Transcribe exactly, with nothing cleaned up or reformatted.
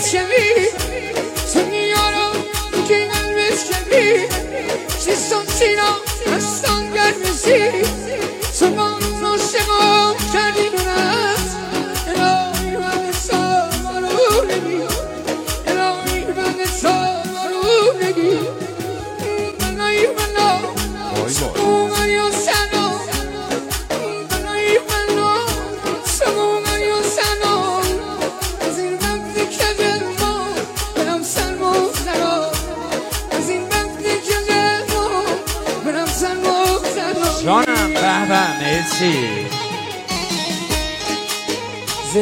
شمی سنگی یارم که قلبش کمی سیستان سینا هستان گرمسی سمان ناشقام کردی دونست الهی من سامارو نگی الهی من سامارو نگی بنایی منو سموم یا سنو بنایی منو سموم یا سنو از این وقتی که دلما برم سرما زرا از این وقتی که دلما برم سرما زرا جانم به به مرسی